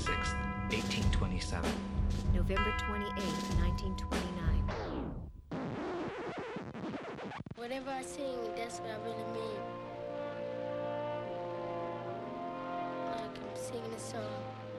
26th, 1827. November 28th, 1929. Whatever I sing, that's what I really mean. Like I'm singing a song.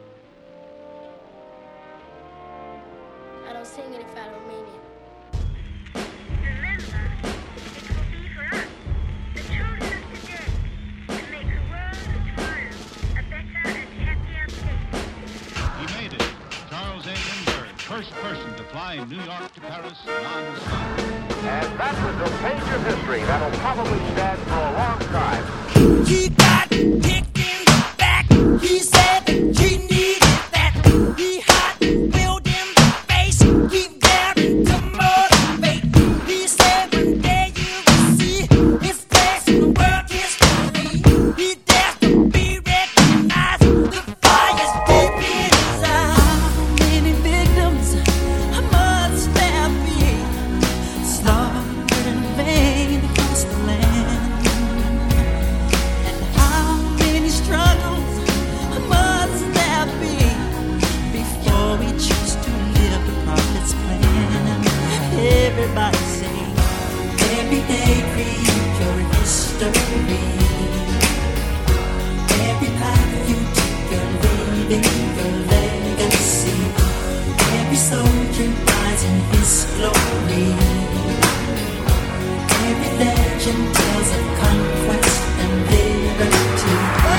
I don't sing it if I don't mean it. Remember, it will be for us, the children of today, to make the world of tomorrow a better and happier place. He made it. Charles A. Lindbergh, first person to fly New York to Paris non-stop. And that was a page of history that'll probably stand for a long time. He got kicked in the back. He said that he needed that. He hot, willed in the face. Keep daring to motivate. He said one day you will see his face in world history. He dares to be recognized. The fire's deep in his eyes. How many victims must there be? Slaughtered in vain across the land. And how many struggles must there be before we choose to live the prophet's plan? Everybody sing. Every day create your history. Every path you take, you're leaving your legacy. Every soldier dies in his glory. Every legend tells of conquest and liberty.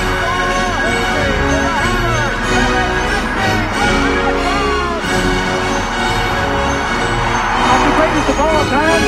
The greatest of all time.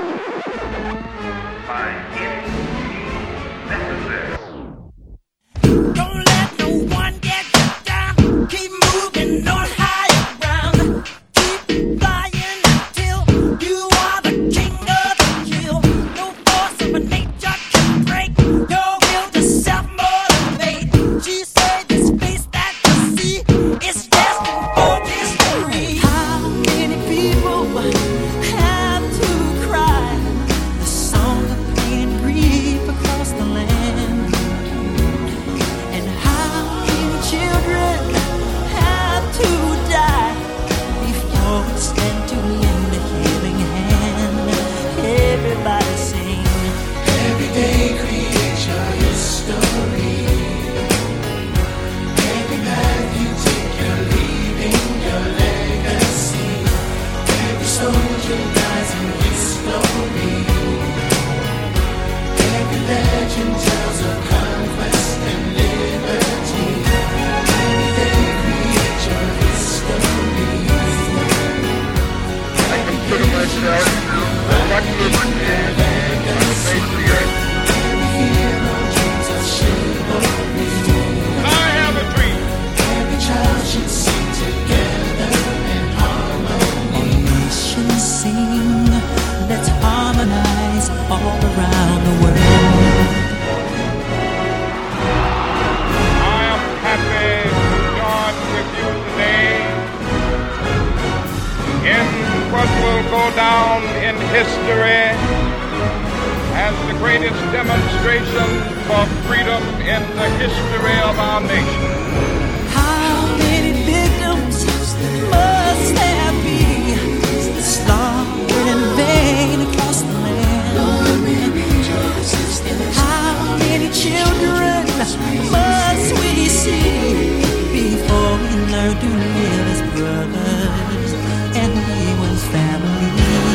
Don't let no one get you down. Keep moving on higher ground. Keep flying until you are the king of the kill. No force of nature can break your will to self-motivate. She said this face that you see is destined for history. How many people have to cry the song of pain and grief across the land? And how many children have to die before we stand to lend a healing hand? Everybody sing. Every day create your history. Every path you take, you're leaving your legacy. Every soldier dies in his glory. Every legend tells of conquest and liberty. Every day create your history. I consider myself the luckiest man on the face of the earth. Every hero dreams of chivalry. I have a dream. Every child should sing together in harmony. All nations sing. Let's harmonize all around the world. I am happy to join with you today in what will go down in history as the greatest demonstration for freedom in the history of our nation. How many victims must there be? Slaughtered in vain across the land. How many children must we see before we learn to live as brothers and we was family?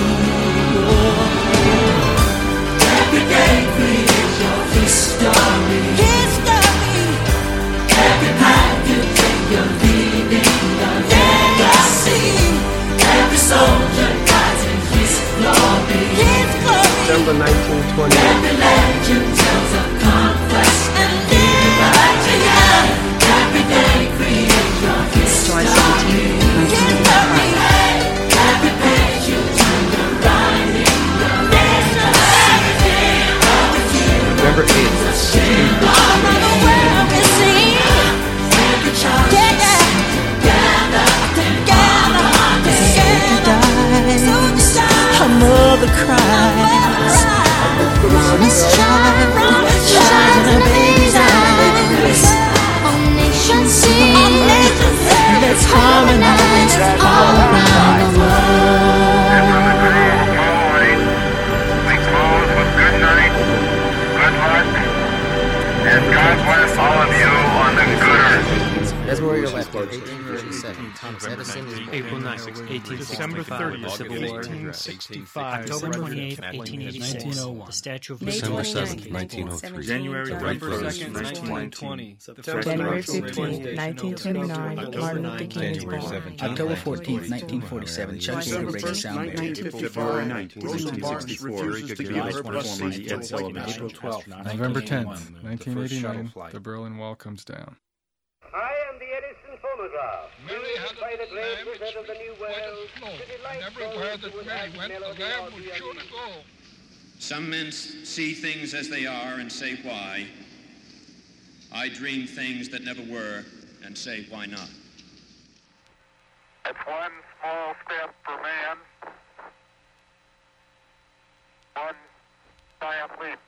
Every day create your history. Every path you take, you're leaving your legacy. Every soldier dies in his glory. December 1920. Every legend tells of conquest and liberty. Every day create your history. Every page you turn, you're writing your legacy. November 8th. All around the world we sing. Every child together. A mother cries. Promise child, shines in a baby's eyes. All nations sing. December 30th, Civil War. 1865. October 28th, 1886. 1901. The Statue of May Liberty. December 29th, 7th, 1903. January November 1st, 2nd, 1920. January 15th, 1929, Martin Luther King is born. October 14th, 1947. Chuck Yeager breaks a sound barrier. February 19th, 1964. April 12th, November 10th, 1989, the Berlin Wall comes down. I am the Edison phonograph. Used by the great wizard of the New World to delight everywhere those who would that have Mary went, the melody lamb or would the surely unusual. go. Some men see things as they are and say why. I dream things that never were and say why not. It's one small step for man, one giant leap